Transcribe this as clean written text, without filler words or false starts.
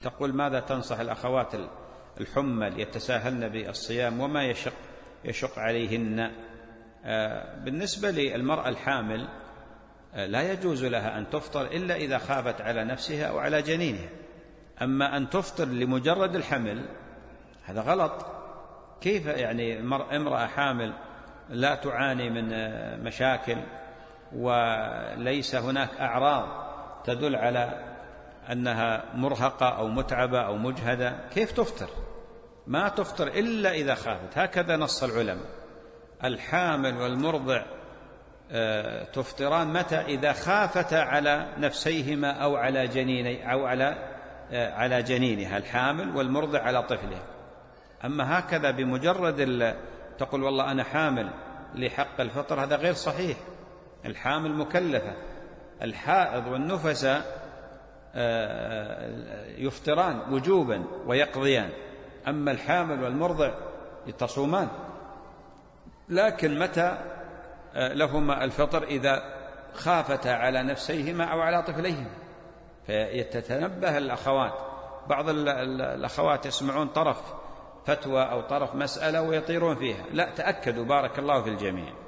تقول ماذا تنصح الأخوات الحمل يتساهلن بالصيام وما يشق عليهن؟ بالنسبة للمرأة الحامل لا يجوز لها أن تفطر إلا إذا خافت على نفسها أو على جنينها. أما أن تفطر لمجرد الحمل هذا غلط. كيف يعني امرأة حامل لا تعاني من مشاكل وليس هناك أعراض تدل على أنها مرهقة أو متعبة أو مجهدة، كيف تفطر؟ ما تفطر إلا إذا خافت. هكذا نص العلماء. الحامل والمرضع تفطران متى؟ إذا خافتا على نفسيهما أو على جنيني أو على جنينها، الحامل والمرضع على طفلها. أما هكذا بمجرد تقول والله أنا حامل لحق الفطر، هذا غير صحيح. الحامل مكلفة. الحائض والنفساء يفطران وجوبا ويقضيان، أما الحامل والمرضع تصومان. لكن متى لهما الفطر؟ إذا خافتا على نفسيهما أو على طفليهما. فيتتنبه الأخوات. بعض الأخوات يسمعون طرف فتوى أو طرف مسألة ويطيرون فيها. لا، تأكدوا بارك الله في الجميع.